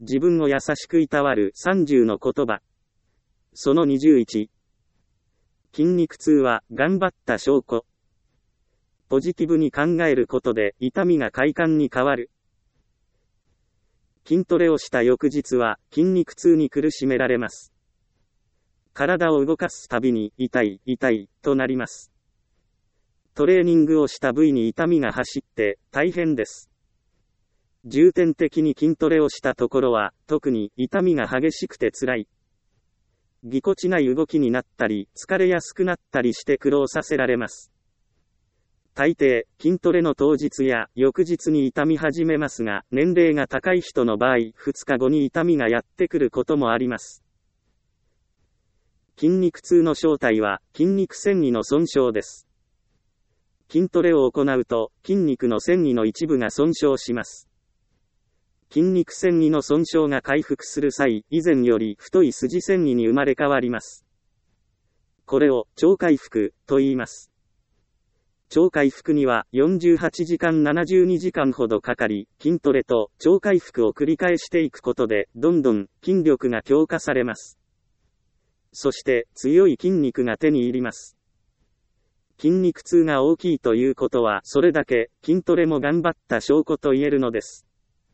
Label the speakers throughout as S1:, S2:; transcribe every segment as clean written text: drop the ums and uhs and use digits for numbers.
S1: 自分を優しくいたわる30の言葉。その21。筋肉痛は頑張った証拠。ポジティブに考えることで痛みが快感に変わる。筋トレをした翌日は筋肉痛に苦しめられます。体を動かすたびに痛いとなります。トレーニングをした部位に痛みが走って大変です。重点的に筋トレをしたところは特に痛みが激しくて辛い。ぎこちない動きになったり疲れやすくなったりして苦労させられます。大抵、筋トレの当日や翌日に痛み始めますが、年齢が高い人の場合、2日後に痛みがやってくることもあります。筋肉痛の正体は、筋肉線維の損傷です。筋トレを行うと、筋肉の線維の一部が損傷します。筋肉線維の損傷が回復する際、以前より太い筋線維に生まれ変わります。これを、超回復、と言います。超回復には48時間72時間ほどかかり、筋トレと超回復を繰り返していくことで、どんどん筋力が強化されます。そして強い筋肉が手に入ります。筋肉痛が大きいということは、それだけ筋トレも頑張った証拠と言えるのです。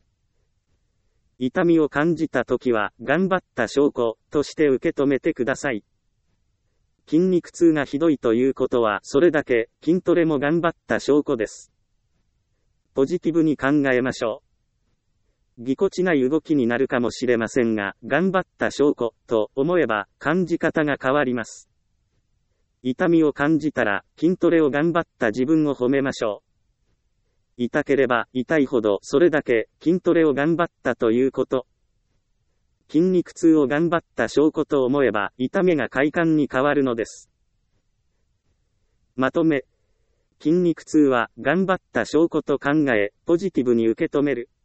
S1: 痛みを感じたときは、頑張った証拠として受け止めてください。筋肉痛がひどいということは、それだけ筋トレも頑張った証拠です。ポジティブに考えましょう。ぎこちない動きになるかもしれませんが、頑張った証拠と思えば感じ方が変わります。痛みを感じたら筋トレを頑張った自分を褒めましょう。痛ければ痛いほどそれだけ筋トレを頑張ったということ。筋肉痛を頑張った証拠と思えば痛みが快感に変わるのです。まとめ。筋肉痛は頑張った証拠と考え、ポジティブに受け止める。